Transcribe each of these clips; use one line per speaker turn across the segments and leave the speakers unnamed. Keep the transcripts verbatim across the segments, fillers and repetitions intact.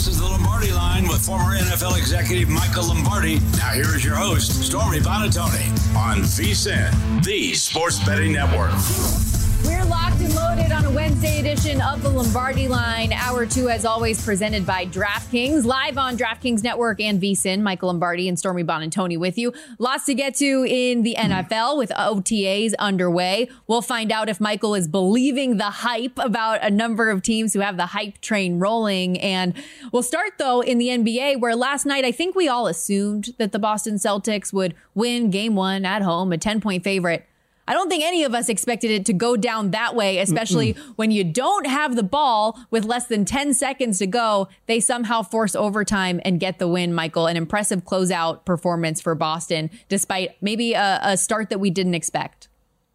This is the Lombardi Line with former N F L executive Michael Lombardi. Now here is your host, Stormy Buonantony, on VSiN, the Sports Betting Network.
We're locked and loaded on a Wednesday edition of the Lombardi Line. Hour two, as always, presented by DraftKings, live on DraftKings Network and VSiN. Michael Lombardi and Stormy Buonantony with you. Lots to get to in the N F L with O T As underway. We'll find out if Michael is believing the hype about a number of teams who have the hype train rolling. And we'll start, though, in the N B A, where last night I think we all assumed that the Boston Celtics would win game one at home, a ten-point favorite. I don't think any of us expected it to go down that way, especially Mm-mm. when you don't have the ball with less than ten seconds to go. They somehow force overtime and get the win, Michael. An impressive closeout performance for Boston, despite maybe a, a start that we didn't expect.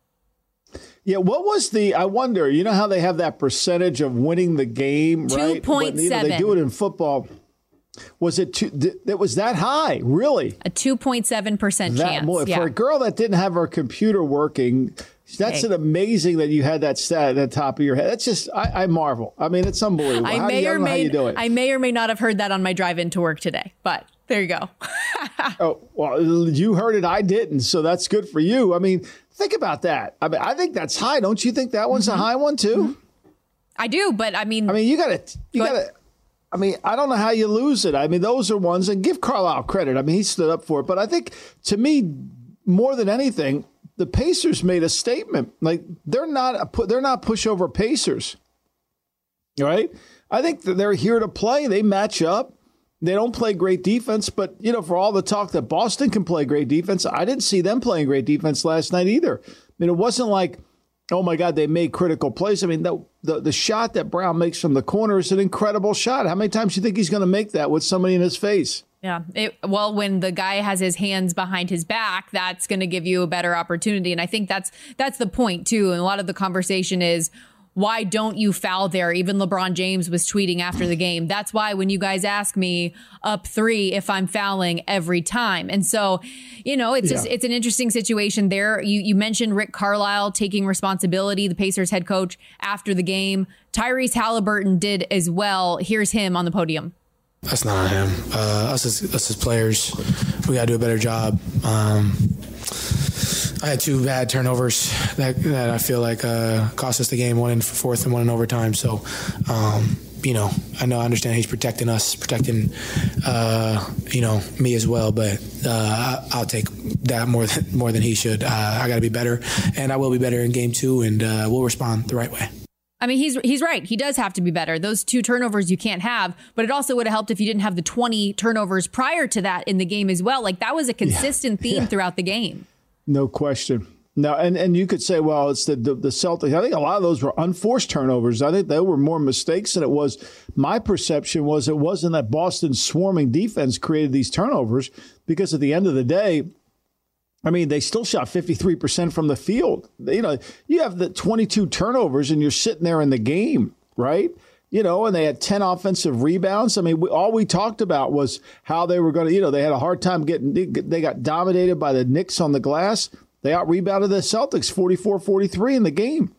Yeah, what was the, I wonder, you know how they have that percentage of winning the game, right?
two point seven.
You know, they do it in football. Was it two, it was that high, really?
A two point seven percent chance.
Boy,
yeah.
For a girl that didn't have her computer working, that's hey. an amazing that you had that stat at the top of your head. That's just, I, I marvel. I mean, it's unbelievable.
I
how
may
do you,
or
I
may,
you do it.
I may or may not have heard that on my drive into work today, but there you go.
Oh, well, you heard it. I didn't. So that's good for you. I mean, think about that. I mean, I think that's high. Don't you think that one's mm-hmm. a high one too?
Mm-hmm. I do, but I mean,
I mean, you got to, you got to. I mean, I don't know how you lose it. I mean, those are ones, and give Carlisle credit. I mean, he stood up for it. But I think, to me, more than anything, the Pacers made a statement. Like, they're not a, they're not pushover Pacers, right? I think that they're here to play. They match up. They don't play great defense. But, you know, for all the talk that Boston can play great defense, I didn't see them playing great defense last night either. I mean, it wasn't like, oh, my God, they made critical plays. I mean, the, the the shot that Brown makes from the corner is an incredible shot. How many times do you think he's going to make that with somebody in his face?
Yeah. It, well, when the guy has his hands behind his back, that's going to give you a better opportunity. And I think that's that's the point, too. And a lot of the conversation is, why don't you foul there? Even LeBron James was tweeting after the game. That's why when you guys ask me up three if I'm fouling every time. And so, you know, it's yeah. just, it's an interesting situation there. You you mentioned Rick Carlisle taking responsibility, the Pacers head coach, after the game. Tyrese Halliburton did as well. Here's him on the podium.
That's not him. Uh, us, as, us as players, we got to do a better job. Um, I had two bad turnovers that, that I feel like uh, cost us the game, one in fourth and one in overtime. So, um, you know, I know I understand he's protecting us, protecting, uh, you know, me as well. But uh, I'll take that more than more than he should. Uh, I got to be better, and I will be better in game two, and uh, we'll respond the right way.
I mean, he's he's right. He does have to be better. Those two turnovers you can't have, but it also would have helped if you didn't have the twenty turnovers prior to that in the game as well. Like, that was a consistent yeah. theme yeah. throughout the game. No
question. No, and, and you could say, well, it's the, the the Celtics. I think a lot of those were unforced turnovers. I think they were more mistakes than it was. My perception was it wasn't that Boston's swarming defense created these turnovers, because at the end of the day, I mean, they still shot fifty-three percent from the field. You know, you have the twenty-two turnovers and you're sitting there in the game, right? You know, and they had ten offensive rebounds. I mean, we, all we talked about was how they were going to, you know, they had a hard time getting, they got dominated by the Knicks on the glass. They out-rebounded the Celtics forty-four forty-three in the game.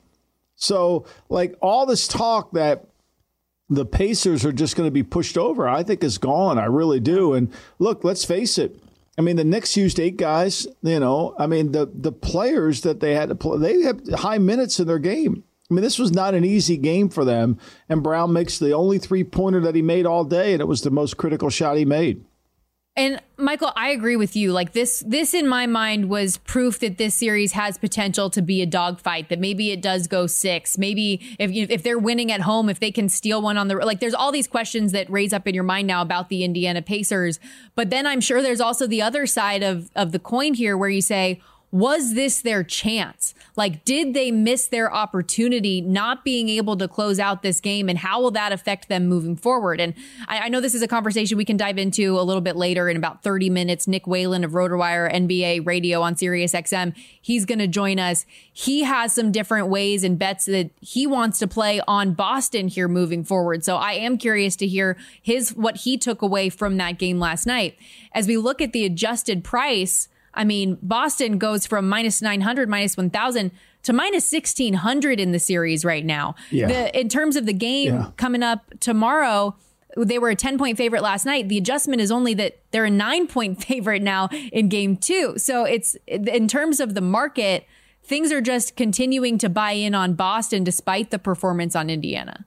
So, like, all this talk that the Pacers are just going to be pushed over, I think is gone. I really do. And look, let's face it. I mean, the Knicks used eight guys, you know. I mean, the, the players that they had to play, they had high minutes in their game. I mean, this was not an easy game for them, and Brown makes the only three-pointer that he made all day, and it was the most critical shot he made.
And Michael, I agree with you. Like, this, this in my mind was proof that this series has potential to be a dogfight, that maybe it does go six. Maybe if you, if they're winning at home, if they can steal one on the, like, there's all these questions that raise up in your mind now about the Indiana Pacers. But then I'm sure there's also the other side of, of the coin here where you say, was this their chance? Like, did they miss their opportunity not being able to close out this game? And how will that affect them moving forward? And I, I know this is a conversation we can dive into a little bit later in about thirty minutes. Nick Whalen of RotoWire N B A Radio on Sirius X M, he's going to join us. He has some different ways and bets that he wants to play on Boston here moving forward. So I am curious to hear his what he took away from that game last night. As we look at the adjusted price, I mean, Boston goes from minus nine hundred, minus one thousand to minus sixteen hundred in the series right now. Yeah. The, in terms of the game yeah. coming up tomorrow, they were a ten-point favorite last night. The adjustment is only that they're a nine-point favorite now in game two. So it's in terms of the market, things are just continuing to buy in on Boston despite the performance on Indiana.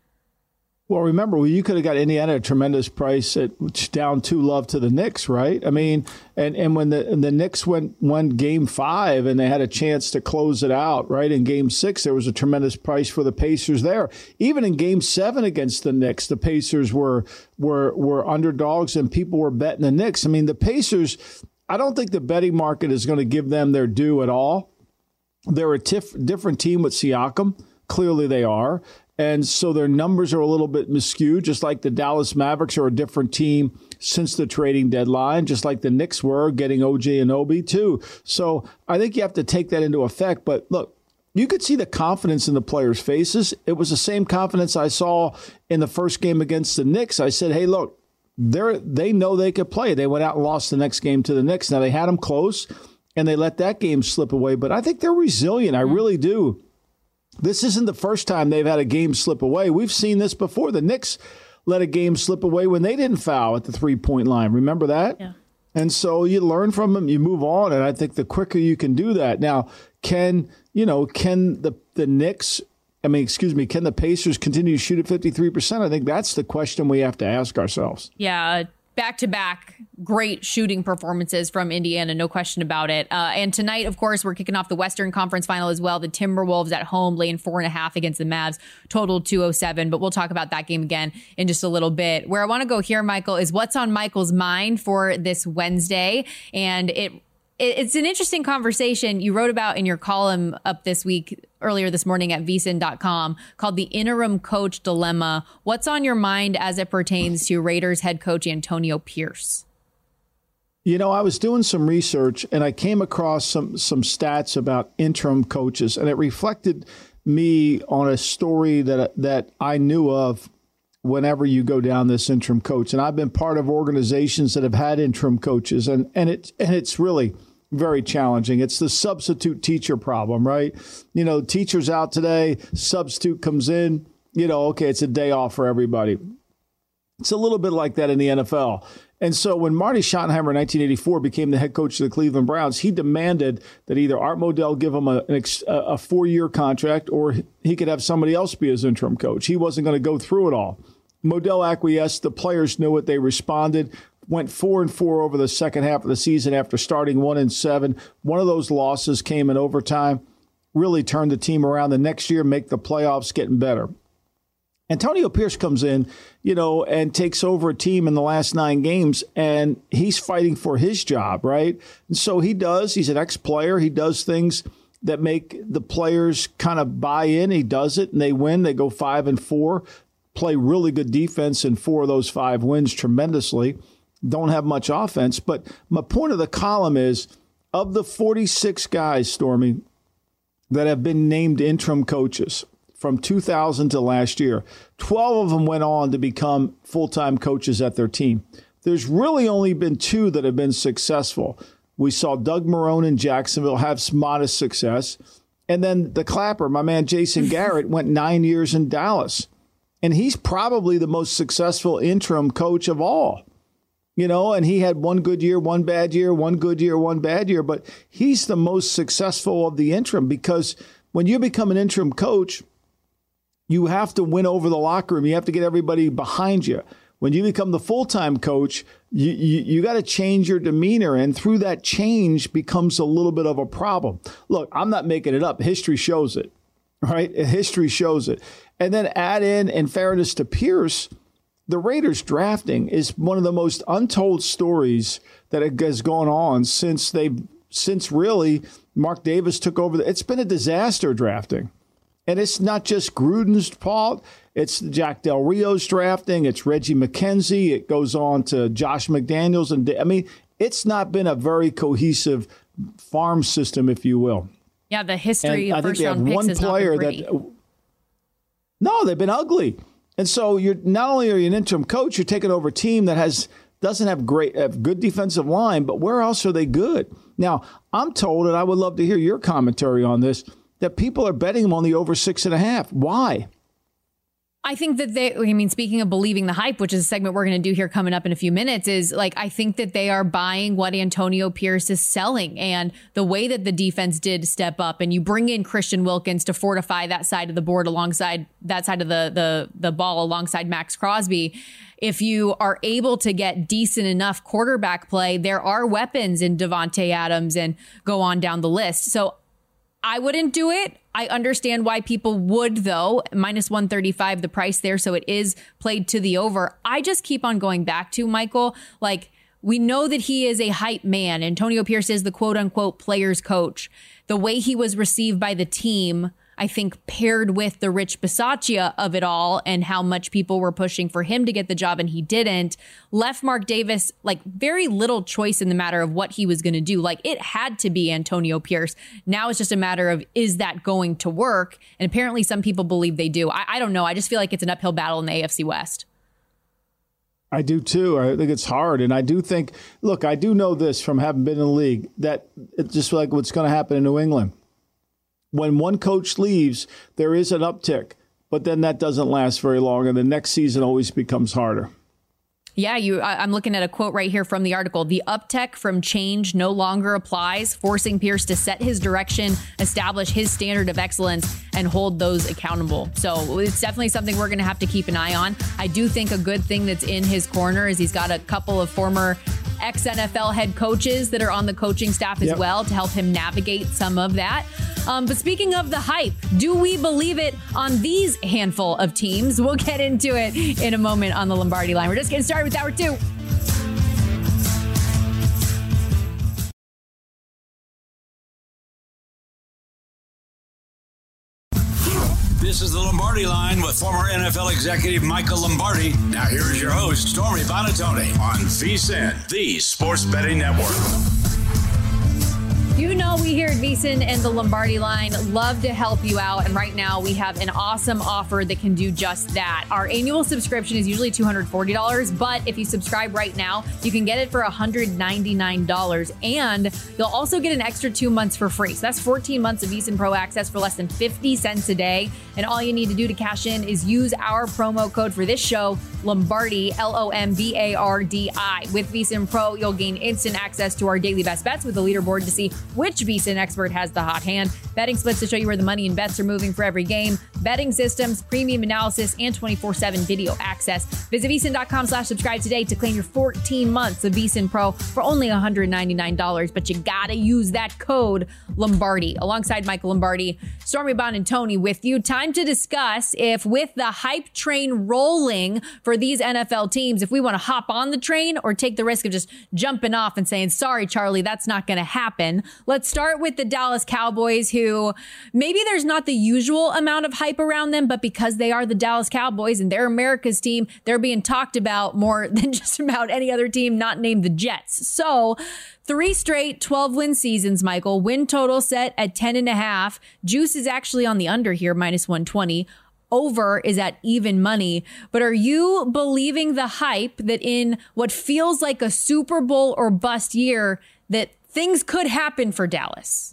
Well, remember, well, you could have got Indiana at a tremendous price at down two love to the Knicks, right? I mean, and, and when the and the Knicks went won game five and they had a chance to close it out, right? In game six, there was a tremendous price for the Pacers there. Even in game seven against the Knicks, the Pacers were were were underdogs and people were betting the Knicks. I mean, the Pacers, I don't think the betting market is going to give them their due at all. They're a tif- different team with Siakam. Clearly they are. And so their numbers are a little bit skewed, just like the Dallas Mavericks are a different team since the trading deadline, just like the Knicks were getting O G Anunoby too. So I think you have to take that into effect. But look, you could see the confidence in the players' faces. It was the same confidence I saw in the first game against the Knicks. I said, hey, look, they're, they know they could play. They went out and lost the next game to the Knicks. Now, they had them close, and they let that game slip away. But I think they're resilient. I really do. This isn't the first time they've had a game slip away. We've seen this before. The Knicks let a game slip away when they didn't foul at the three-point line. Remember that? Yeah. And so you learn from them, you move on, and I think the quicker you can do that. Now, can, you know, can the, the Knicks, I mean, excuse me, can the Pacers continue to shoot at fifty-three percent? I think that's the question we have to ask ourselves.
Yeah, back-to-back great shooting performances from Indiana, no question about it. Uh, and tonight, of course, we're kicking off the Western Conference Final as well. The Timberwolves at home laying four and a half against the Mavs, total two oh seven. But we'll talk about that game again in just a little bit. Where I want to go here, Michael, is what's on Michael's mind for this Wednesday. And it it's an interesting conversation you wrote about in your column up this week, earlier this morning at V S I N dot com, called The Interim Coach Dilemma. What's on your mind as it pertains to Raiders head coach Antonio Pierce?
You know, I was doing some research and I came across some some stats about interim coaches, and it reflected me on a story that that I knew of whenever you go down this interim coach. And I've been part of organizations that have had interim coaches, and and it and it's really very challenging. It's the substitute teacher problem, right? You know, teacher's out today, substitute comes in, you know, okay, it's a day off for everybody. It's a little bit like that in the N F L. And so when Marty Schottenheimer in nineteen eighty-four became the head coach of the Cleveland Browns, he demanded that either Art Modell give him a, an ex, a four-year contract or he could have somebody else be his interim coach. He wasn't going to go through it all. Modell acquiesced. The players knew it. They responded. Went four and four over the second half of the season after starting one and seven. One of those losses came in overtime. Really turned the team around the next year, make the playoffs, getting better. Antonio Pierce comes in, you know, and takes over a team in the last nine games, and he's fighting for his job, right? And so he does. He's an ex-player. He does things that make the players kind of buy in. He does it, and they win. They go five and four, play really good defense in four of those five wins tremendously. Don't have much offense. But my point of the column is, of the forty-six guys, Stormy, that have been named interim coaches from two thousand to last year, twelve of them went on to become full-time coaches at their team. There's really only been two that have been successful. We saw Doug Marrone in Jacksonville have some modest success. And then the Clapper, my man Jason Garrett, went nine years in Dallas. And he's probably the most successful interim coach of all. You know, and he had one good year, one bad year, one good year, one bad year. But he's the most successful of the interim, because when you become an interim coach, you have to win over the locker room. You have to get everybody behind you. When you become the full-time coach, you you, you got to change your demeanor. And through that change becomes a little bit of a problem. Look, I'm not making it up. History shows it, right? History shows it. And then add in, in fairness to Pierce, the Raiders drafting is one of the most untold stories that has gone on since they, since really Mark Davis took over. It's been a disaster drafting. And it's not just Gruden's fault. It's Jack Del Rio's drafting. It's Reggie McKenzie. It goes on to Josh McDaniels. And I mean, it's not been a very cohesive farm system, if you will.
Yeah, the history
and
of
I
first
think they
round
have
picks
one
is
player
not been
that. No, they've been ugly. And so you're not only are you an interim coach, you're taking over a team that has doesn't have great have good defensive line, but where else are they good? Now, I'm told, and I would love to hear your commentary on this, that people are betting them on the over six and a half. Why?
I think that they, I mean, speaking of believing the hype, which is a segment we're going to do here coming up in a few minutes, is like, I think that they are buying what Antonio Pierce is selling, and the way that the defense did step up, and you bring in Christian Wilkins to fortify that side of the board alongside that side of the, the, the ball alongside Max Crosby. If you are able to get decent enough quarterback play, there are weapons in Davante Adams and go on down the list. So I wouldn't do it. I understand why people would, though. Minus one thirty-five, the price there. So it is played to the over. I just keep on going back to, Michael, like, we know that he is a hype man. Antonio Pierce is the quote unquote player's coach. The way he was received by the team, I think, paired with the Rich Bisaccia of it all and how much people were pushing for him to get the job and he didn't, left Mark Davis like very little choice in the matter of what he was going to do. Like, it had to be Antonio Pierce. Now it's just a matter of, is that going to work? And apparently some people believe they do. I, I don't know. I just feel like it's an uphill battle in the A F C West.
I do too. I think it's hard. And I do think, look, I do know this from having been in the league, that it's just like what's going to happen in New England. When one coach leaves, there is an uptick, but then that doesn't last very long, and the next season always becomes harder.
Yeah, you. I, I'm looking at a quote right here from the article. The uptick from change no longer applies, forcing Pierce to set his direction, establish his standard of excellence, and hold those accountable. So it's definitely something we're going to have to keep an eye on. I do think a good thing that's in his corner is he's got a couple of former ex-N F L head coaches that are on the coaching staff as yep. well to help him navigate some of that. Um, but speaking of the hype, do we believe it on these handful of teams? We'll get into it in a moment on the Lombardi Line. We're just getting started with hour two.
This is the Lombardi Line with former N F L executive Michael Lombardi. Now here is your host, Stormy Buonantony, on VSiN, the Sports Betting Network.
You know, we here at VSiN and the Lombardi Line love to help you out. And right now we have an awesome offer that can do just that. Our annual subscription is usually two hundred forty dollars, but if you subscribe right now, you can get it for one hundred ninety-nine dollars. And you'll also get an extra two months for free. So that's fourteen months of VSiN Pro access for less than fifty cents a day. And all you need to do to cash in is use our promo code for this show, Lombardi, L O M B A R D I. With VSiN Pro, you'll gain instant access to our daily best bets with a leaderboard to see which VSiN expert has the hot hand, betting splits to show you where the money and bets are moving for every game, betting systems, premium analysis, and twenty-four seven video access. Visit VSiN.com slash subscribe today to claim your fourteen months of VSiN Pro for only one hundred ninety-nine dollars. But you gotta use that code Lombardi. Alongside Michael Lombardi, Stormy Buonantony with you. Time to discuss if, with the hype train rolling for these N F L teams, if we want to hop on the train or take the risk of just jumping off and saying, sorry, Charlie, that's not going to happen. Let's start with the Dallas Cowboys, who maybe there's not the usual amount of hype around them, but because they are the Dallas Cowboys and they're America's team, they're being talked about more than just about any other team not named the Jets. So three straight twelve win seasons, Michael. Win total set at ten and a half. Juice is actually on the under here, minus one twenty. Over is at even money. But are you believing the hype that in what feels like a Super Bowl or bust year, that things could happen for Dallas?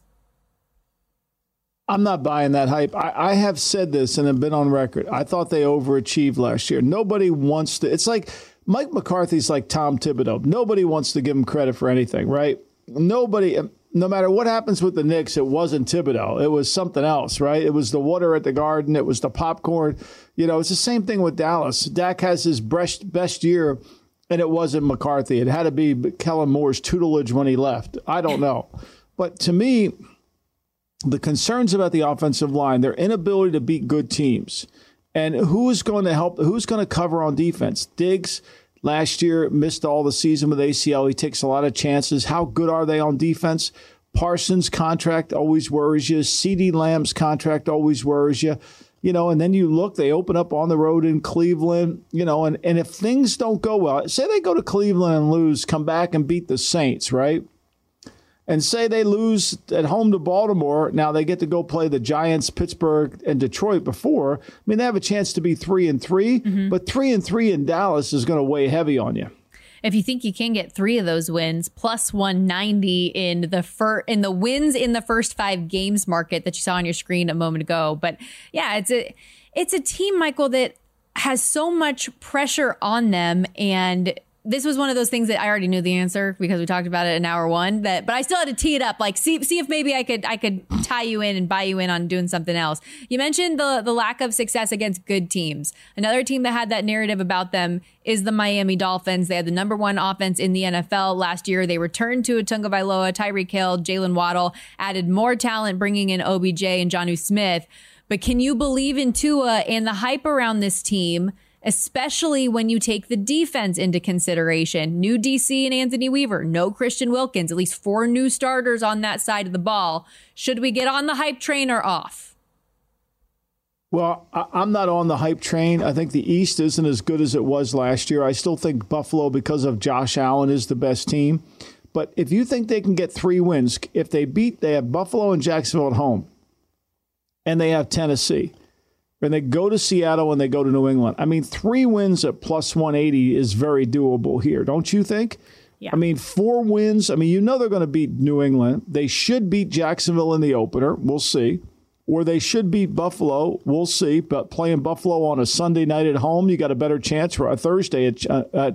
I'm not buying that hype. I, I have said this and have been on record. I thought they overachieved last year. Nobody wants to. It's like Mike McCarthy's like Tom Thibodeau. Nobody wants to give him credit for anything, right? Nobody, no matter what happens with the Knicks, it wasn't Thibodeau. It was something else, right? It was the water at the garden. It was the popcorn. You know, it's the same thing with Dallas. Dak has his best, best year, and it wasn't McCarthy. It had to be Kellen Moore's tutelage when he left. I don't know. But to me, the concerns about the offensive line, their inability to beat good teams, and who is going to help, who's going to cover on defense? Diggs last year missed all the season with A C L. He takes a lot of chances. How good are they on defense? Parsons' contract always worries you. CeeDee Lamb's contract always worries you. You know, and then you look, they open up on the road in Cleveland, you know, and, and if things don't go well, say they go to Cleveland and lose, come back and beat the Saints, right? And say they lose at home to Baltimore. Now they get to go play the Giants, Pittsburgh, and Detroit before. I mean, they have a chance to be three and three, mm-hmm. but three and three in Dallas is going to weigh heavy on you.
If you think you can get three of those wins, plus one ninety in the fir- in the wins in the first five games market that you saw on your screen a moment ago. But yeah, it's a it's a team, Michael, that has so much pressure on them. And this was one of those things that I already knew the answer because we talked about it in hour one, that, but I still had to tee it up, like see, see if maybe I could, I could tie you in and buy you in on doing something else. You mentioned the, the lack of success against good teams. Another team that had that narrative about them is the Miami Dolphins. They had the number one offense in the N F L last year. They returned to Tunga Vailoa, Tyreek Hill, Jalen Waddle, added more talent, bringing in O B J and Jonnu Smith. But can you believe in Tua and the hype around this team, especially when you take the defense into consideration? New D C and Anthony Weaver, no Christian Wilkins, at least four new starters on that side of the ball. Should we get on the hype train or off?
Well, I'm not on the hype train. I think the East isn't as good as it was last year. I still think Buffalo, because of Josh Allen, is the best team. But if you think they can get three wins, if they beat, they have Buffalo and Jacksonville at home, and they have Tennessee. And they go to Seattle and they go to New England. I mean, three wins at plus one eighty is very doable here, don't you think?
Yeah.
I mean, four wins. I mean, you know they're going to beat New England. They should beat Jacksonville in the opener. We'll see. Or they should beat Buffalo. We'll see. But playing Buffalo on a Sunday night at home, you got a better chance for a Thursday. At, uh, uh,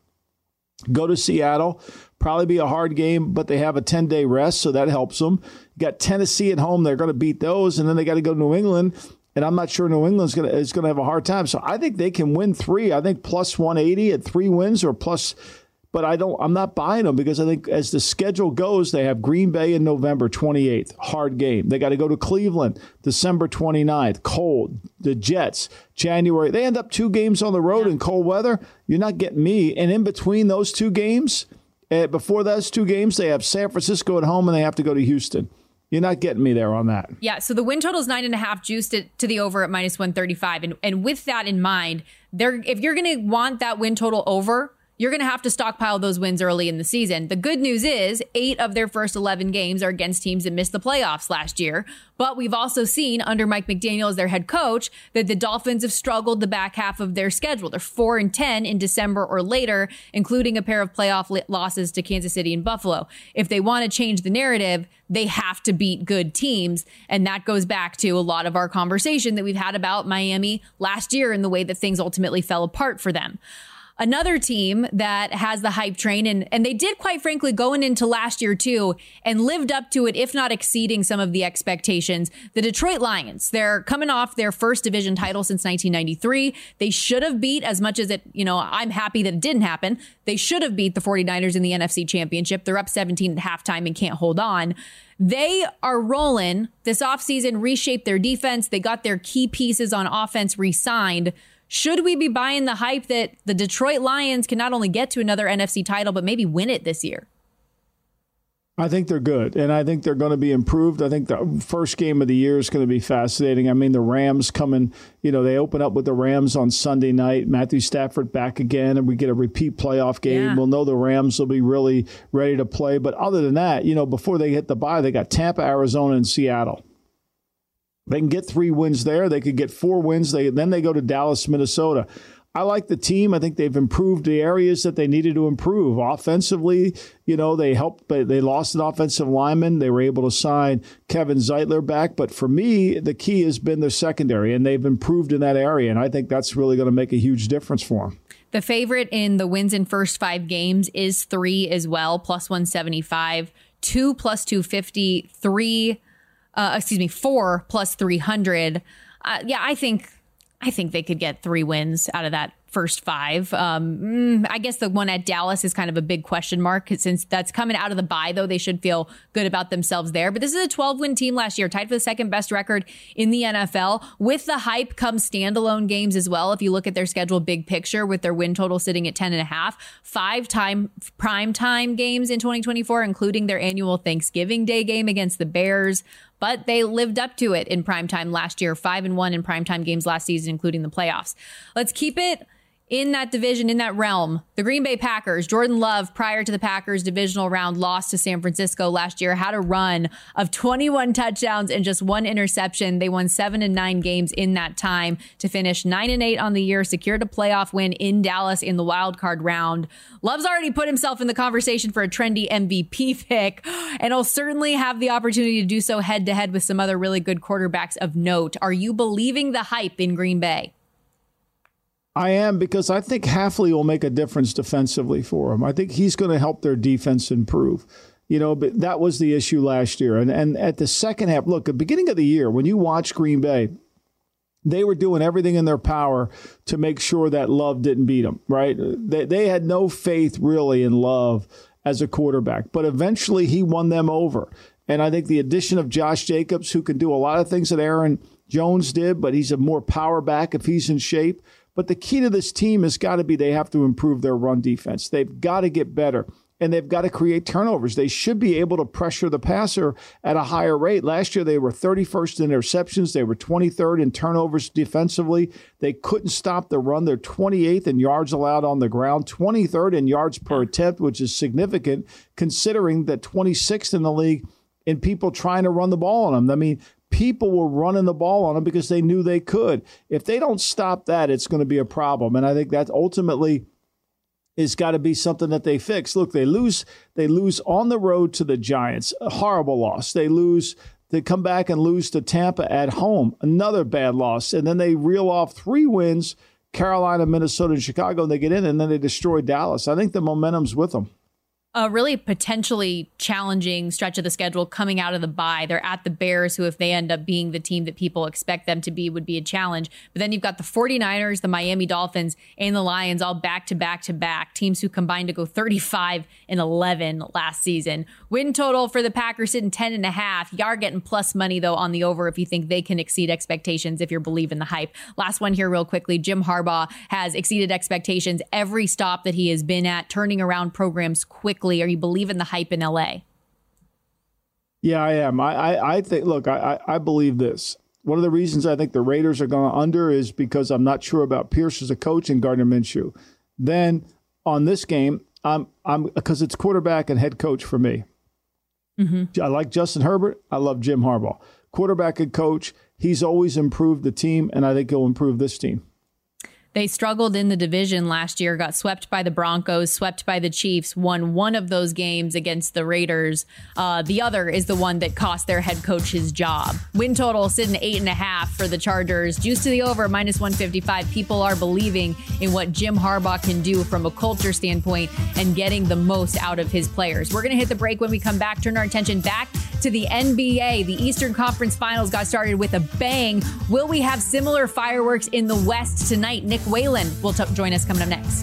go to Seattle. Probably be a hard game, but they have a ten-day rest, so that helps them. You got Tennessee at home. They're going to beat those. And then they got to go to New England. And I'm not sure New England's going to is going to have a hard time. So I think they can win three. I think plus one eighty at three wins or plus. But I don't. I'm not buying them because I think as the schedule goes, they have Green Bay in November twenty-eighth, hard game. They got to go to Cleveland December twenty-ninth, cold. The Jets January. They end up two games on the road yeah. in cold weather. You're not getting me. And in between those two games, uh, before those two games, they have San Francisco at home and they have to go to Houston. You're not getting me there on that.
Yeah, so the win total is nine and a half, juiced it to the over at minus one thirty-five. And and with that in mind, there if you're going to want that win total over, you're going to have to stockpile those wins early in the season. The good news is eight of their first eleven games are against teams that missed the playoffs last year. But we've also seen under Mike McDaniel as their head coach that the Dolphins have struggled the back half of their schedule. They're four and ten in December or later, including a pair of playoff losses to Kansas City and Buffalo. If they want to change the narrative, they have to beat good teams. And that goes back to a lot of our conversation that we've had about Miami last year and the way that things ultimately fell apart for them. Another team that has the hype train, and, and they did, quite frankly, going into last year, too, and lived up to it, if not exceeding some of the expectations. The Detroit Lions, they're coming off their first division title since nineteen ninety-three. They should have beat, as much as it, you know, I'm happy that it didn't happen. They should have beat the forty-niners in the N F C Championship. They're up seventeen at halftime and can't hold on. They are rolling. This offseason reshaped their defense. They got their key pieces on offense re-signed. Should we be buying the hype that the Detroit Lions can not only get to another N F C title, but maybe win it this year?
I think they're good, and I think they're going to be improved. I think the first game of the year is going to be fascinating. I mean, the Rams coming, you know, they open up with the Rams on Sunday night. Matthew Stafford back again, and we get a repeat playoff game.
Yeah.
We'll know the Rams will be really ready to play. But other than that, you know, before they hit the bye, they got Tampa, Arizona, and Seattle. They can get three wins there. They could get four wins. They then they go to Dallas, Minnesota. I like the team. I think they've improved the areas that they needed to improve. Offensively, you know, they helped, but they lost an offensive lineman. They were able to sign Kevin Zeitler back. But for me, the key has been their secondary, and they've improved in that area. And I think that's really going to make a huge difference for them.
The favorite in the wins in first five games is three as well, plus one seventy-five, two plus two fifty, three Uh, excuse me, four plus three hundred. Uh, yeah, I think I think they could get three wins out of that first five. Um, I guess the one at Dallas is kind of a big question mark since that's coming out of the bye, though. They should feel good about themselves there. But this is a twelve-win team last year, tied for the second best record in the N F L. With the hype comes standalone games as well. If you look at their schedule big picture with their win total sitting at ten and a half, five time prime time games in twenty twenty-four, including their annual Thanksgiving Day game against the Bears. But they lived up to it in primetime last year, five and one in primetime games last season, including the playoffs. Let's keep it in that division, in that realm. The Green Bay Packers, Jordan Love, prior to the Packers divisional round, lost to San Francisco last year, had a run of twenty-one touchdowns and just one interception. They won seven and nine games in that time to finish nine and eight on the year, secured a playoff win in Dallas in the wild card round. Love's already put himself in the conversation for a trendy M V P pick, and he'll certainly have the opportunity to do so head to head with some other really good quarterbacks of note. Are you believing the hype in Green Bay?
I am, because I think Hafley will make a difference defensively for them. I think he's going to help their defense improve. You know, but that was the issue last year. And and at the second half, look, at the beginning of the year, when you watch Green Bay, they were doing everything in their power to make sure that Love didn't beat them, right? They, they had no faith really in Love as a quarterback. But eventually he won them over. And I think the addition of Josh Jacobs, who can do a lot of things that Aaron Jones did, but he's a more power back if he's in shape. But the key to this team has got to be they have to improve their run defense. They've got to get better. And they've got to create turnovers. They should be able to pressure the passer at a higher rate. Last year, they were thirty-first in interceptions. They were twenty-third in turnovers defensively. They couldn't stop the run. They're twenty-eighth in yards allowed on the ground, twenty-third in yards per attempt, which is significant considering that twenty-sixth in the league in people trying to run the ball on them. I mean, people were running the ball on them because they knew they could. If they don't stop that, it's going to be a problem. And I think that ultimately it's got to be something that they fix. Look, they lose they lose on the road to the Giants, a horrible loss. They lose, they come back and lose to Tampa at home, another bad loss. And then they reel off three wins, Carolina, Minnesota, and Chicago, and they get in, and then they destroy Dallas. I think the momentum's with them.
A really potentially challenging stretch of the schedule coming out of the bye. They're at the Bears, who, if they end up being the team that people expect them to be, would be a challenge. But then you've got the 49ers, the Miami Dolphins, and the Lions all back to back to back. Teams who combined to go thirty-five and eleven last season. Win total for the Packers sitting ten and a half. You are getting plus money, though, on the over if you think they can exceed expectations, if you're believing the hype. Last one here real quickly. Jim Harbaugh has exceeded expectations every stop that he has been at, turning around programs quickly. Are you believing the hype in L A?
Yeah, I am. I, I, I think, look, I, I believe this. One of the reasons I think the Raiders are going under is because I'm not sure about Pierce as a coach and Gardner Minshew. Then on this game, I'm I'm because it's quarterback and head coach for me. Mm-hmm. I like Justin Herbert. I love Jim Harbaugh. Quarterback and coach, he's always improved the team, and I think he'll improve this team.
They struggled in the division last year, got swept by the Broncos, swept by the Chiefs, won one of those games against the Raiders. Uh, the other is the one that cost their head coach his job. Win total sitting at eight and a half for the Chargers. Juice to the over, minus one fifty-five. People are believing in what Jim Harbaugh can do from a culture standpoint and getting the most out of his players. We're going to hit the break. When we come back, turn our attention back to the N B A. The Eastern Conference Finals got started with a bang. Will we have similar fireworks in the West tonight? Nick Whalen will t- join us coming up next.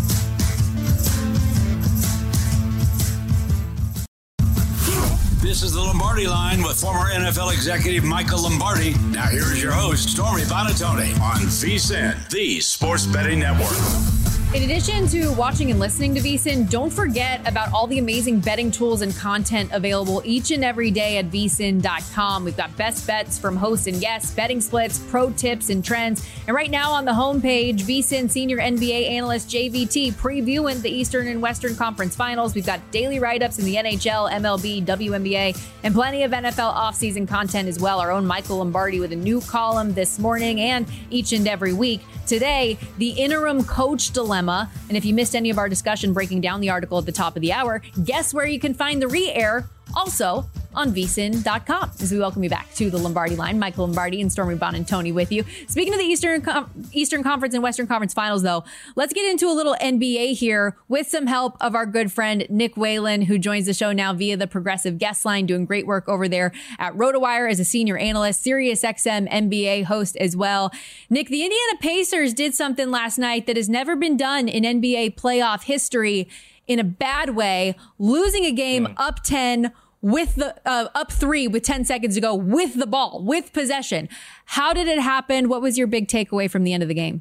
This is the Lombardi Line with former N F L executive Michael Lombardi. Now here is your host, Stormy Buonantony, on VSiN, the Sports Betting Network.
In addition to watching and listening to VSiN, don't forget about all the amazing betting tools and content available each and every day at V S I N dot com. We've got best bets from hosts and guests, betting splits, pro tips, and trends. And right now on the homepage, VSiN senior N B A analyst J V T previewing the Eastern and Western Conference Finals. We've got daily write-ups in the N H L, M L B, W N B A, and plenty of N F L offseason content as well. Our own Michael Lombardi with a new column this morning and each and every week. Today, the interim coach dilemma. And if you missed any of our discussion breaking down the article at the top of the hour, guess where you can find the re-air? Also on V S I N dot com. As we welcome you back to the Lombardi Line, Michael Lombardi and Stormy Buonantony with you. Speaking of the Eastern Com- Eastern Conference and Western Conference Finals, though, let's get into a little N B A here with some help of our good friend Nick Whalen, who joins the show now via the Progressive Guest Line, doing great work over there at RotoWire as a senior analyst, SiriusXM N B A host as well. Nick, the Indiana Pacers did something last night that has never been done in N B A playoff history in a bad way, losing a game mm. up ten with the uh, up three with ten seconds to go with the ball, with possession. How did it happen? What was your big takeaway from the end of the game?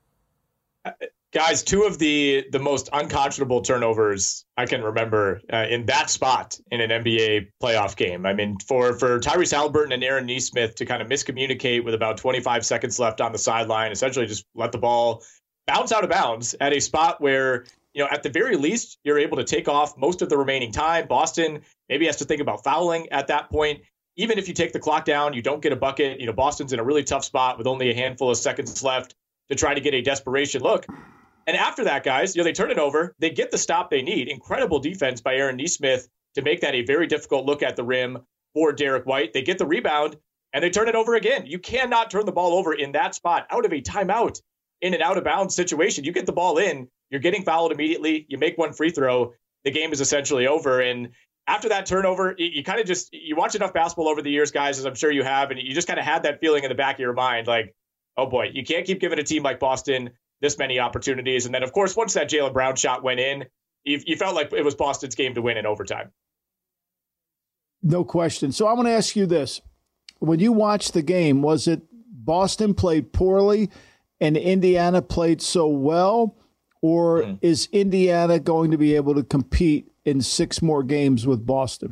Uh, guys, two of the the most unconscionable turnovers I can remember uh, in that spot in an N B A playoff game. I mean, for, for Tyrese Haliburton and Aaron Nesmith to kind of miscommunicate with about twenty-five seconds left on the sideline, essentially just let the ball bounce out of bounds at a spot where, you know, at the very least, you're able to take off most of the remaining time. Boston maybe has to think about fouling at that point. Even if you take the clock down, you don't get a bucket. You know, Boston's in a really tough spot with only a handful of seconds left to try to get a desperation look. And after that, guys, you know, they turn it over. They get the stop they need. Incredible defense by Aaron Nesmith to make that a very difficult look at the rim for Derek White. They get the rebound and they turn it over again. You cannot turn the ball over in that spot out of a timeout. in an out of bounds situation. You get the ball in, you're getting fouled immediately. You make one free throw, the game is essentially over. And after that turnover, you, you kind of just, you watch enough basketball over the years, guys, as I'm sure you have, and you just kind of had that feeling in the back of your mind, like, oh boy, you can't keep giving a team like Boston this many opportunities. And then, of course, once that Jaylen Brown shot went in, you, you felt like it was Boston's game to win in overtime.
No question. So I want to ask you this. When you watched the game, was it Boston played poorly and Indiana played so well, or mm. is Indiana going to be able to compete in six more games with Boston?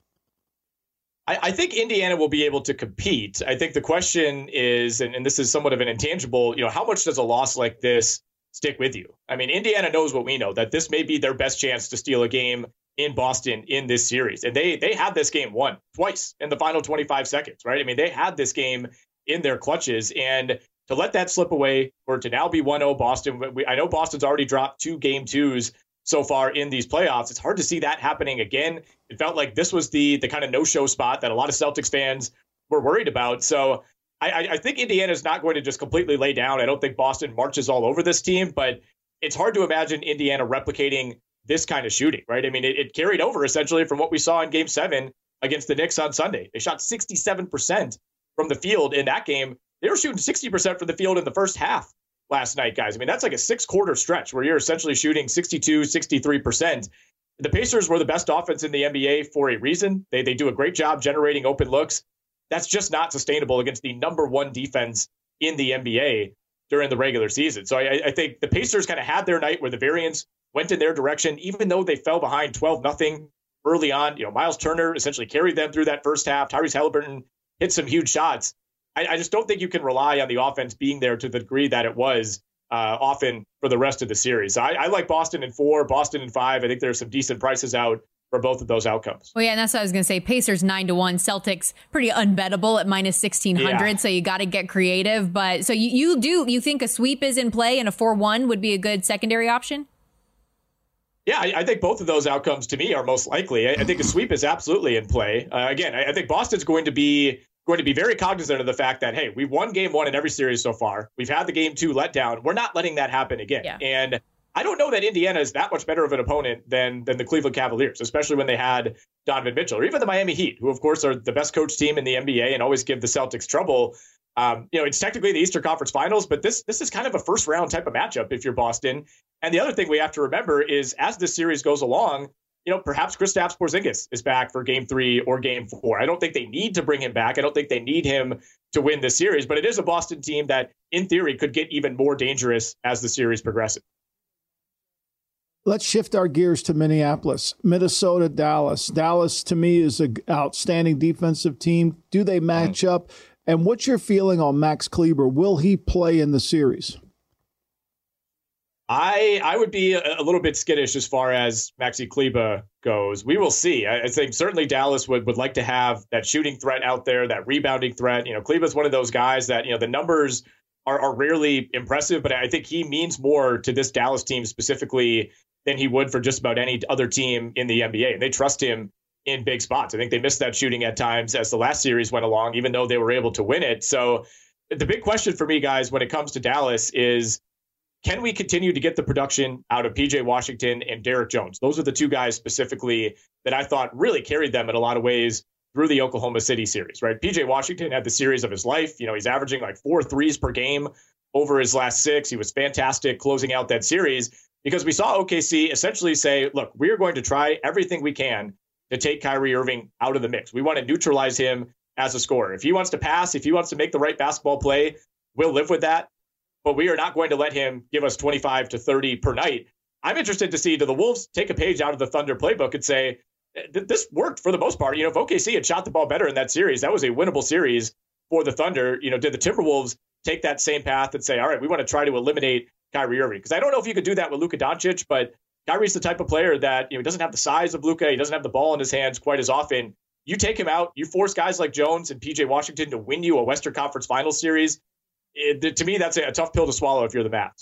I, I think Indiana will be able to compete. I think the question is, and, and this is somewhat of an intangible, you know, how much does a loss like this stick with you? I mean, Indiana knows what we know, that this may be their best chance to steal a game in Boston in this series. And they they had this game won twice in the final twenty-five seconds, right? I mean, they had this game in their clutches. And to let that slip away, or to now be one oh Boston, we, I know Boston's already dropped two game twos so far in these playoffs. It's hard to see that happening again. It felt like this was the the kind of no-show spot that a lot of Celtics fans were worried about. So I, I think Indiana is not going to just completely lay down. I don't think Boston marches all over this team, but it's hard to imagine Indiana replicating this kind of shooting, right? I mean, it, it carried over essentially from what we saw in game seven against the Knicks on Sunday. They shot sixty-seven percent from the field in that game. They were shooting sixty percent from the field in the first half last night, guys. I mean, that's like a six quarter stretch where you're essentially shooting sixty-two, sixty-three percent. The Pacers were the best offense in the N B A for a reason. They they do a great job generating open looks. That's just not sustainable against the number one defense in the N B A during the regular season. So I, I think the Pacers kind of had their night where the variance went in their direction, even though they fell behind twelve nothing early on. You know, Miles Turner essentially carried them through that first half. Tyrese Halliburton hit some huge shots. I, I just don't think you can rely on the offense being there to the degree that it was uh, often for the rest of the series. So I, I like Boston in four, Boston in five. I think there's some decent prices out for both of those outcomes.
Well, yeah, and that's what I was going to say. Pacers nine to one, Celtics pretty unbettable at minus sixteen hundred. Yeah. So you got to get creative. But so you, you do, you think a sweep is in play and a four one would be a good secondary option?
Yeah, I, I think both of those outcomes to me are most likely. I, I think a sweep is absolutely in play. Uh, again, I, I think Boston's going to be going to be very cognizant of the fact that, hey, we've won game one in every series so far. We've had the game two letdown. We're not letting that happen again. Yeah. And I don't know that Indiana is that much better of an opponent than than the Cleveland Cavaliers, especially when they had Donovan Mitchell, or even the Miami Heat, who, of course, are the best coach team in the N B A and always give the Celtics trouble. Um, you know, it's technically the Eastern Conference Finals, but this this is kind of a first round type of matchup if you're Boston. And the other thing we have to remember is, as this series goes along, you know, perhaps Kristaps Porzingis is back for game three or game four. I don't think they need to bring him back. I don't think they need him to win this series, but it is a Boston team that, in theory, could get even more dangerous as the series progresses.
Let's shift our gears to Minneapolis, Minnesota, Dallas. Dallas, to me, is an outstanding defensive team. Do they match mm-hmm. up? And what's your feeling on Max Kleber? Will he play in the series?
I I would be a, a little bit skittish as far as Maxi Kleber goes. We will see. I, I think certainly Dallas would, would like to have that shooting threat out there, that rebounding threat. You know, Kleber's one of those guys that, you know, the numbers are, are rarely impressive, but I think he means more to this Dallas team specifically than he would for just about any other team in the N B A. And they trust him in big spots. I think they missed that shooting at times as the last series went along, even though they were able to win it. So the big question for me, guys, when it comes to Dallas is, can we continue to get the production out of P J Washington and Derrick Jones? Those are the two guys specifically that I thought really carried them in a lot of ways through the Oklahoma City series, right? P J Washington had the series of his life. You know, he's averaging like four threes per game over his last six. He was fantastic closing out that series because we saw O K C essentially say, look, we're going to try everything we can to take Kyrie Irving out of the mix. We want to neutralize him as a scorer. If he wants to pass, if he wants to make the right basketball play, we'll live with that. But we are not going to let him give us twenty-five to thirty per night. I'm interested to see, do the Wolves take a page out of the Thunder playbook and say, this worked for the most part. You know, if O K C had shot the ball better in that series, that was a winnable series for the Thunder. You know, did the Timberwolves take that same path and say, all right, we want to try to eliminate Kyrie Irving? Because I don't know if you could do that with Luka Doncic, but Kyrie's the type of player that, you know, he doesn't have the size of Luka. He doesn't have the ball in his hands quite as often. You take him out, you force guys like Jones and P J Washington to win you a Western Conference Finals series. It, to me, that's a, a tough pill to swallow if you're the Mavs.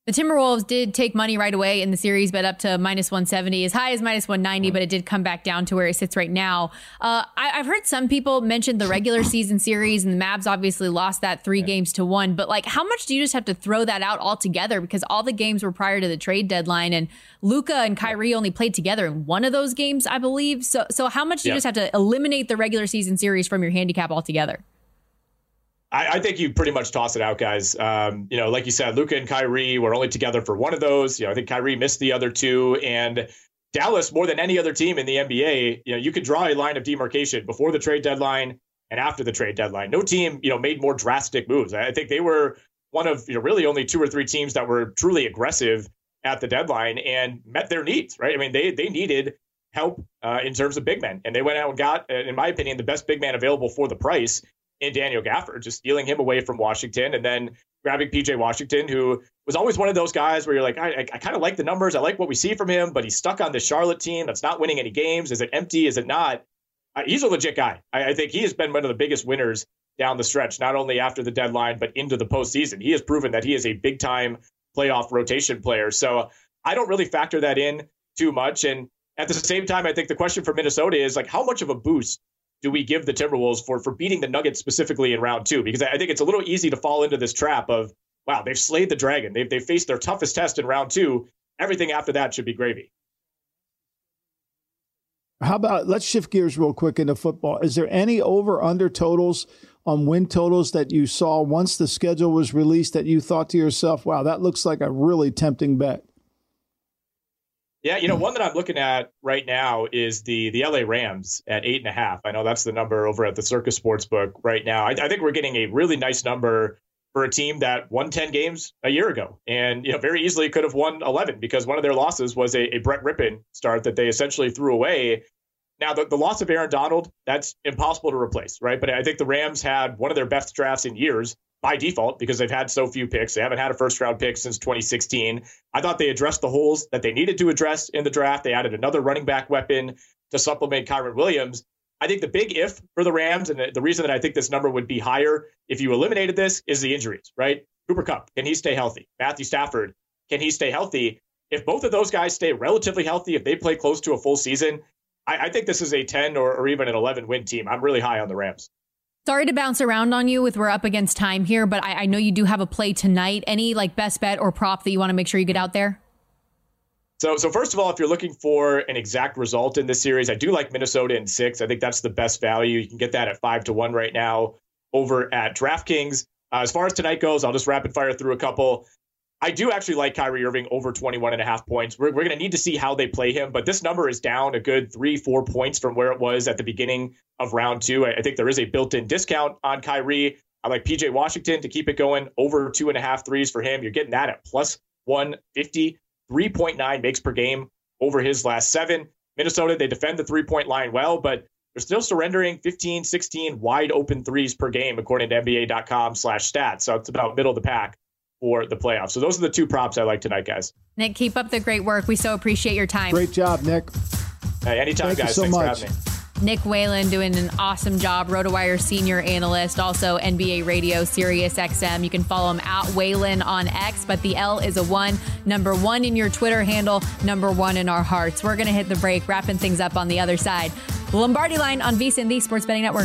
The Timberwolves did take money right away in the series, but up to minus one seventy, as high as minus one ninety, mm-hmm. but it did come back down to where it sits right now. Uh, I, I've heard some people mention the regular season series, and the Mavs obviously lost that three yeah. games to one. But like, how much do you just have to throw that out altogether? Because all the games were prior to the trade deadline, and Luka and Kyrie only played together in one of those games, I believe. So, so how much do you yeah. just have to eliminate the regular season series from your handicap altogether?
I, I think you pretty much toss it out, guys. Um, you know, like you said, Luka and Kyrie were only together for one of those. You know, I think Kyrie missed the other two. And Dallas, more than any other team in the N B A, you know, you could draw a line of demarcation before the trade deadline and after the trade deadline. No team, you know, made more drastic moves. I think they were one of, you know, really only two or three teams that were truly aggressive at the deadline and met their needs, right? I mean, they they needed help uh, in terms of big men. And they went out and got, in my opinion, the best big man available for the price in Daniel Gafford, just stealing him away from Washington and then grabbing P J Washington, who was always one of those guys where you're like, I, I, I kind of like the numbers. I like what we see from him, but he's stuck on this Charlotte team that's not winning any games. Is it empty? Is it not? Uh, he's a legit guy. I, I think he has been one of the biggest winners down the stretch, not only after the deadline, but into the postseason. He has proven that he is a big time playoff rotation player. So I don't really factor that in too much. And at the same time, I think the question for Minnesota is like, how much of a boost do we give the Timberwolves for for beating the Nuggets specifically in round two? Because I think it's a little easy to fall into this trap of, wow, they've slayed the dragon. They've, they've faced their toughest test in round two. Everything after that should be gravy.
How about, let's shift gears real quick into football. Is there any over-under totals on win totals that you saw once the schedule was released that you thought to yourself, wow, that looks like a really tempting bet?
Yeah, you know, one that I'm looking at right now is the the L A Rams at eight and a half. I know that's the number over at the Circus Sportsbook right now. I, I think we're getting a really nice number for a team that won ten games a year ago, and you know, very easily could have won eleven because one of their losses was a, a Brett Rippon start that they essentially threw away. Now, the, the loss of Aaron Donald, that's impossible to replace, right? But I think the Rams had one of their best drafts in years by default because they've had so few picks. They haven't had a first-round pick since twenty sixteen. I thought they addressed the holes that they needed to address in the draft. They added another running back weapon to supplement Kyren Williams. I think the big if for the Rams, and the reason that I think this number would be higher if you eliminated this, is the injuries, right? Cooper Kupp, can he stay healthy? Matthew Stafford, can he stay healthy? If both of those guys stay relatively healthy, if they play close to a full season, I, I think this is a ten or, or even an eleven win team. I'm really high on the Rams.
Sorry to bounce around on you with we're up against time here, but I, I know you do have a play tonight. Any like best bet or prop that you want to make sure you get out there?
So, so first of all, if you're looking for an exact result in this series, I do like Minnesota in six. I think that's the best value. You can get that at five to one right now over at DraftKings. Uh, as far as tonight goes, I'll just rapid fire through a couple. I do actually like Kyrie Irving over twenty-one and a half points. We're, we're going to need to see how they play him, but this number is down a good three, four points from where it was at the beginning of round two. I, I think there is a built-in discount on Kyrie. I like P J Washington to keep it going over two and a half threes for him. You're getting that at plus one fifty, three point nine makes per game over his last seven. Minnesota, they defend the three-point line well, but they're still surrendering fifteen, sixteen wide open threes per game, according to N B A dot com slash stats. So it's about middle of the pack for the playoffs. So those are the two props I like tonight, guys.
Nick, keep up the great work. We so appreciate your time.
Great job, Nick.
Hey, anytime,
Thank
guys.
You so
Thanks
much.
for having me.
Nick Whalen doing an awesome job, RotoWire senior analyst, also N B A Radio, Sirius X M. You can follow him at Whalen on X, but the L is a one. Number one in your Twitter handle, number one in our hearts. We're going to hit the break, wrapping things up on the other side. Lombardi Line on VSiN, the Sports Betting Network.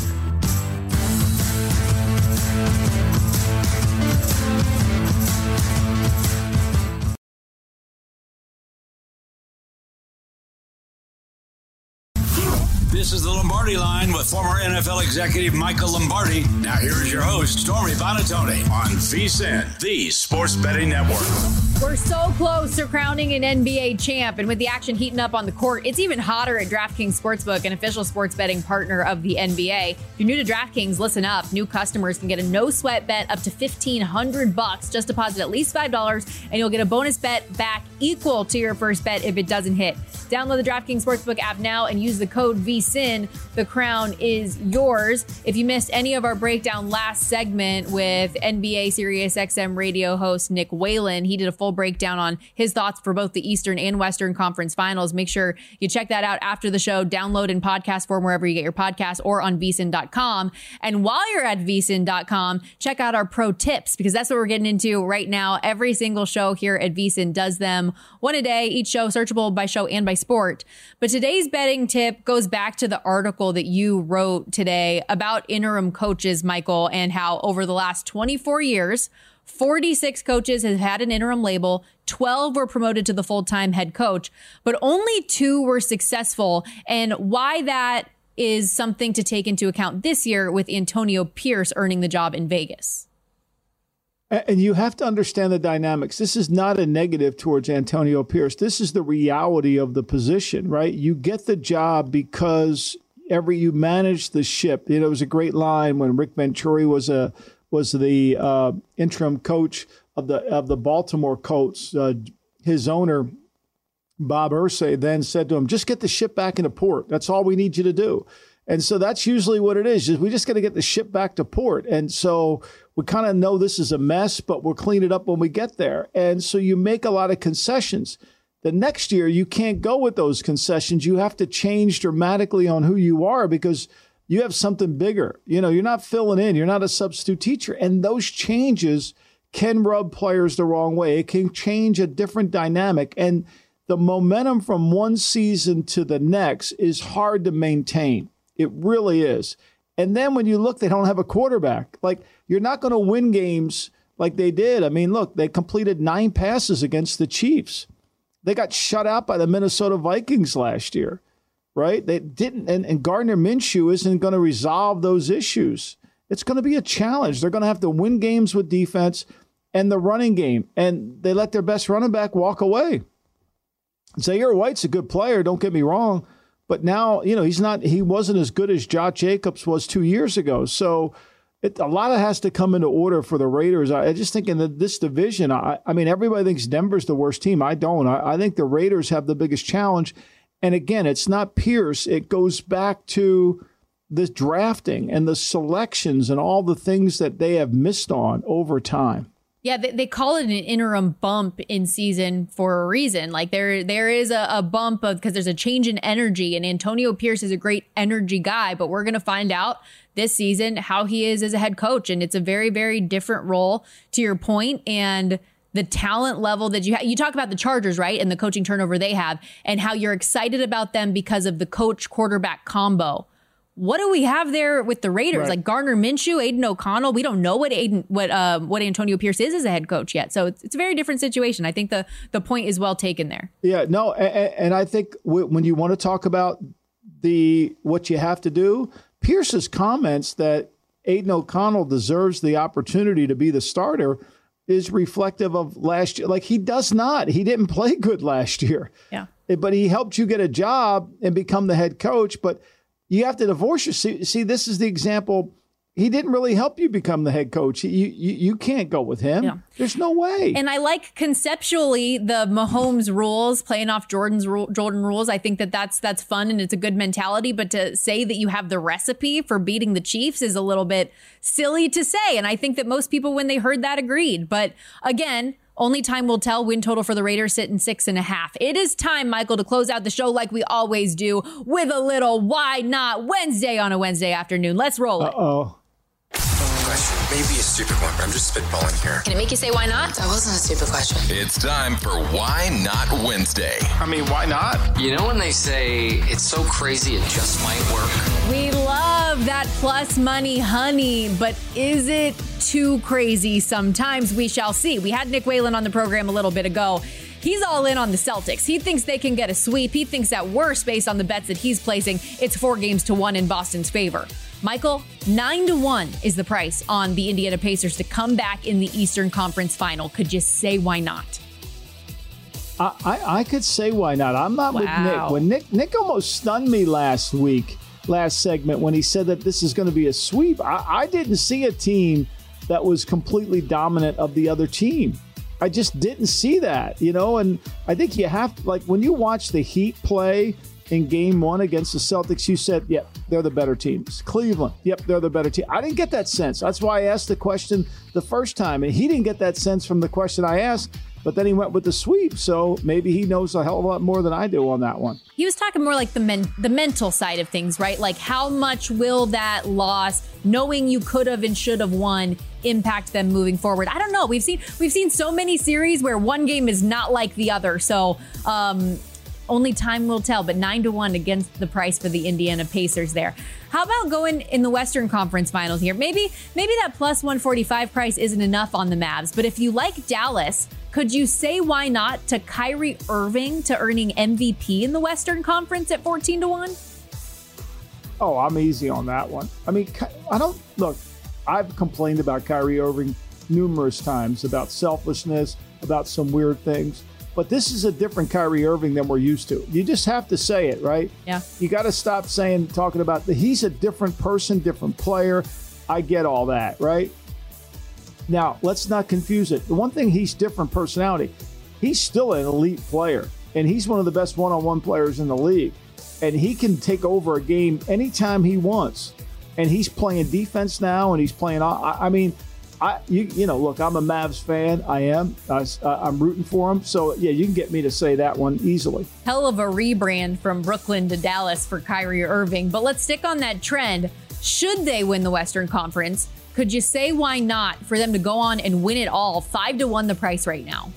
This is the Lombardi Line with former N F L executive Michael Lombardi. Now here is your host, Stormy Buonantony on VSiN, the Sports Betting Network.
We're so close to crowning an N B A champ, and with the action heating up on the court, it's even hotter at DraftKings Sportsbook, an official sports betting partner of the N B A. If you're new to DraftKings, listen up. New customers can get a no-sweat bet up to fifteen hundred bucks. Just deposit at least five dollars, and you'll get a bonus bet back equal to your first bet if it doesn't hit. Download the DraftKings Sportsbook app now and use the code VSiN. The crown is yours. If you missed any of our breakdown last segment with N B A Sirius X M radio host Nick Whalen, he did a full full breakdown on his thoughts for both the Eastern and Western Conference Finals. Make sure you check that out after the show. Download in podcast form wherever you get your podcasts or on V S I N dot com. And while you're at V S I N dot com, check out our pro tips, because that's what we're getting into right now. Every single show here at V S I N does them one a day, each show searchable by show and by sport. But today's betting tip goes back to the article that you wrote today about interim coaches, Michael, and how over the last twenty-four years, forty-six coaches have had an interim label, twelve were promoted to the full-time head coach, but only two were successful, and why that is something to take into account this year with Antonio Pierce earning the job in Vegas.
And you have to understand the dynamics. This is not a negative towards Antonio Pierce. This is the reality of the position, right? You get the job because every you manage the ship. You know, it was a great line when Rick Venturi was a was the uh, interim coach of the of the Baltimore Colts. Uh, his owner, Bob Irsay, then said to him, "Just get the ship back into port. That's all we need you to do." And so that's usually what it is. We just got to get the ship back to port. And so we kind of know this is a mess, but we'll clean it up when we get there. And so you make a lot of concessions. The next year, you can't go with those concessions. You have to change dramatically on who you are because you have something bigger. You know, you're not filling in. You're not a substitute teacher. And those changes can rub players the wrong way. It can change a different dynamic. And the momentum from one season to the next is hard to maintain. It really is. And then when you look, they don't have a quarterback. Like, you're not going to win games like they did. I mean, look, they completed nine passes against the Chiefs. They got shut out by the Minnesota Vikings last year, right? They didn't. And, and Gardner Minshew isn't going to resolve those issues. It's going to be a challenge. They're going to have to win games with defense and the running game. And they let their best running back walk away. Zaire White's a good player, don't get me wrong. But now, you know, he's not, he wasn't as good as Josh Jacobs was two years ago. So it, a lot of has to come into order for the Raiders. I, I just think in the, this division, I, I mean, everybody thinks Denver's the worst team. I don't. I, I think the Raiders have the biggest challenge. And again, it's not Pierce. It goes back to the drafting and the selections and all the things that they have missed on over time.
Yeah, they, they call it an interim bump in season for a reason. Like there, there is a, a bump of because there's a change in energy, and Antonio Pierce is a great energy guy. But we're going to find out this season how he is as a head coach, and it's a very, very different role. To your point, and the talent level that you have. You talk about the Chargers, right, and the coaching turnover they have, and how you're excited about them because of the coach quarterback combo. What do we have there with the Raiders? Right. Like Gardner Minshew, Aiden O'Connell. We don't know what Aiden, what uh, what Antonio Pierce is as a head coach yet. So it's, it's a very different situation. I think the the point is well taken there.
Yeah, no, and, and I think w- when you want to talk about the what you have to do, Pierce's comments that Aiden O'Connell deserves the opportunity to be the starter is reflective of last year. Like, he does not. He didn't play good last year. Yeah, but he helped you get a job and become the head coach. But you have to divorce your see, see, this is the example. He didn't really help you become the head coach. You you, you can't go with him. Yeah. There's no way.
And I like conceptually the Mahomes rules, playing off Jordan's rule, Jordan rules. I think that that's that's fun and it's a good mentality. But to say that you have the recipe for beating the Chiefs is a little bit silly to say. And I think that most people, when they heard that, agreed. But again, only time will tell. Win total for the Raiders sitting six and a half. It is time, Michael, to close out the show like we always do with a little Why Not Wednesday on a Wednesday afternoon. Let's roll it.
Uh-oh.
Question. Maybe a stupid one, but I'm just spitballing here.
Can it make you say why not?
That wasn't a stupid question.
It's time for Why Not Wednesday.
I mean, why not?
You know when they say it's so crazy it just might work?
We love that plus money honey, but is it too crazy sometimes? We shall see. We had Nick Whalen on the program a little bit ago. He's all in on the Celtics. He thinks they can get a sweep. He thinks at worst, based on the bets that he's placing, it's four games to one in Boston's favor. Michael, nine to one is the price on the Indiana Pacers to come back in the Eastern Conference Final. Could you say why not?
I, I, I could say why not. I'm not
wow.
with Nick. When Nick Nick almost stunned me last week, last segment, when he said that this is going to be a sweep. I, I didn't see a team that was completely dominant of the other team. I just didn't see that, you know, and I think you have to, like, when you watch the Heat play in game one against the Celtics, you said, yep, they're the better teams. Cleveland, yep, they're the better team. I didn't get that sense. That's why I asked the question the first time, and he didn't get that sense from the question I asked. but then he went with the sweep. So maybe he knows a hell of a lot more than I do on that one.
He was talking more like the men- the mental side of things, right? Like how much will that loss, knowing you could have and should have won, impact them moving forward? I don't know. We've seen we've seen so many series where one game is not like the other. So um, only time will tell. But nine to one against the price for the Indiana Pacers there. How about going in the Western Conference Finals here? Maybe maybe that plus one forty-five price isn't enough on the Mavs. But if you like Dallas, could you say why not to Kyrie Irving to earning M V P in the Western Conference at fourteen to one?
Oh, I'm easy on that one. I mean, I don't look. I've complained about Kyrie Irving numerous times about selfishness, about some weird things. But this is a different Kyrie Irving than we're used to. You just have to say it, right?
Yeah.
You got to stop saying, talking about the, he's a different person, different player. I get all that, right? Now, let's not confuse it. The one thing, he's different personality. He's still an elite player, and he's one of the best one-on-one players in the league. And he can take over a game anytime he wants. And he's playing defense now, and he's playing. I, I mean, I you you know, look, I'm a Mavs fan. I am. I, I'm rooting for him. So yeah, you can get me to say that one easily.
Hell of a rebrand from Brooklyn to Dallas for Kyrie Irving. But let's stick on that trend. Should they win the Western Conference, could you say why not for them to go on and win it all? Five to one the price right now.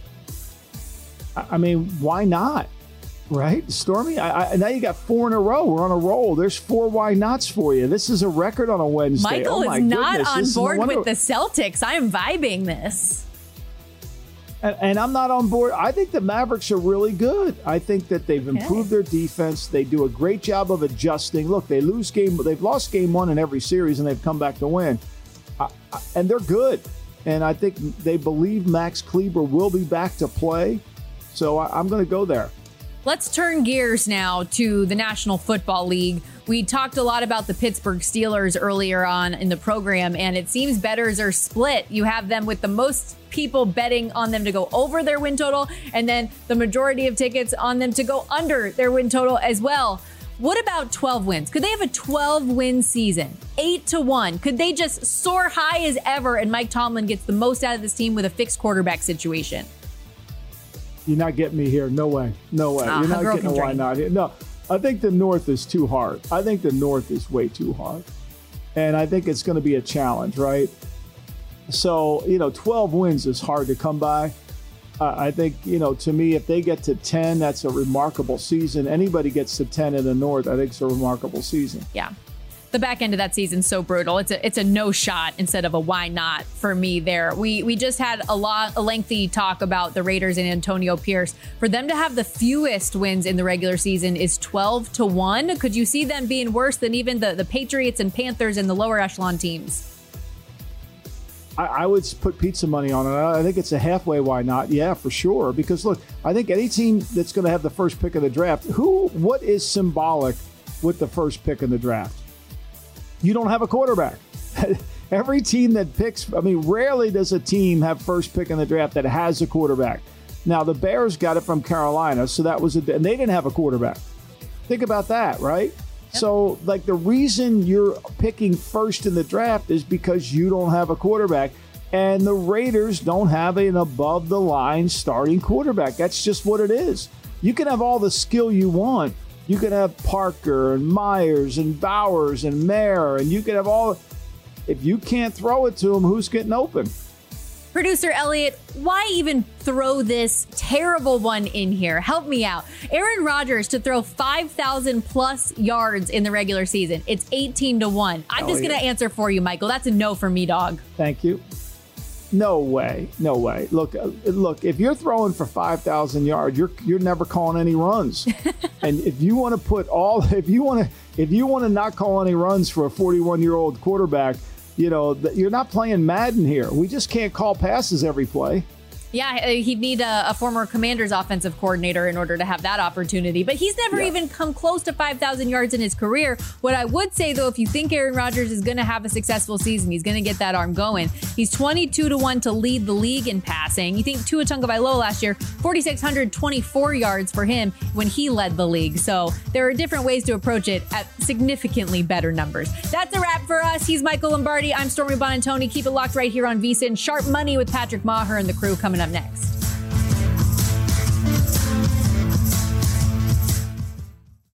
I mean, why not? Right, Stormy? I, I, now you got four in a row. We're on a roll. There's four why nots for you. This is a record on a Wednesday.
Michael
oh my
is not
goodness.
on
This
board
no
with the Celtics. I am vibing this.
And, and I'm not on board. I think the Mavericks are really good. I think that they've
Okay.
improved their defense. They do a great job of adjusting. Look, they lose game. They've lost game one in every series, and they've come back to win. I, I, and they're good. And I think they believe Max Kleber will be back to play. So I, I'm going to go there.
Let's turn gears now to the National Football League. We talked a lot about the Pittsburgh Steelers earlier on in the program, and it seems bettors are split. You have them with the most people betting on them to go over their win total, and then the majority of tickets on them to go under their win total as well. What about twelve wins? Could they have a twelve win season? eight to one. Could they just soar high as ever and Mike Tomlin gets the most out of this team with a fixed quarterback situation?
You're not getting me here. No way. No way.
Ah,
You're not
girl
getting a
can
why
dream.
not here. No, I think the North is too hard. I think the North is way too hard. And I think it's going to be a challenge, right? So, you know, twelve wins is hard to come by. Uh, I think, you know, to me, if they get to ten, that's a remarkable season. Anybody gets to ten in the North, I think it's a remarkable season.
Yeah. The back end of that season's so brutal. It's a it's a no shot instead of a why not for me there. We we just had a lot a lengthy talk about the Raiders and Antonio Pierce. For them to have the fewest wins in the regular season is twelve to one. Could you see them being worse than even the, the Patriots and Panthers and the lower echelon teams?
I, I would put pizza money on it. I think it's a halfway why not. Yeah, for sure. Because look, I think any team that's going to have the first pick of the draft, who what is symbolic with the first pick in the draft? You don't have a quarterback. Every team that picks, I mean, rarely does a team have first pick in the draft that has a quarterback. Now, the Bears got it from Carolina, so that was a, and they didn't have a quarterback. Think about that, right? Yep. So, like, the reason you're picking first in the draft is because you don't have a quarterback, and the Raiders don't have an above-the-line starting quarterback. That's just what it is. You can have all the skill you want. You could have Parker and Myers and Bowers and Mayer, and you could have all. If you can't throw it to them, who's getting open?
Producer Elliot, why even throw this terrible one in here? Help me out. Aaron Rodgers to throw five thousand plus yards in the regular season. It's eighteen to one. I'm
Oh,
just going to
yeah.
answer for you, Michael. That's a no for me, dog.
Thank you. No way. No way. Look, uh, look. If you're throwing for five thousand yards, you're you're never calling any runs. And if you want to put all, if you want to, if you want to not call any runs for a forty-one-year-old quarterback, you know, th- you're not playing Madden here. We just can't call passes every play.
Yeah, uh, he'd need a, a former Commanders offensive coordinator in order to have that opportunity. But he's never
Yeah.
even come close to five thousand yards in his career. What I would say, though, if you think Aaron Rodgers is going to have a successful season, he's going to get that arm going. He's twenty-two to one to lead the league in passing. You think Tua Tagovailoa last year, four thousand six hundred twenty-four yards for him when he led the league. So there are different ways to approach it at significantly better numbers. That's a wrap for us. He's Michael Lombardi. I'm Stormy Bonantoni. Keep it locked right here on VSiN. Sharp Money with Patrick Maher and the crew coming up next.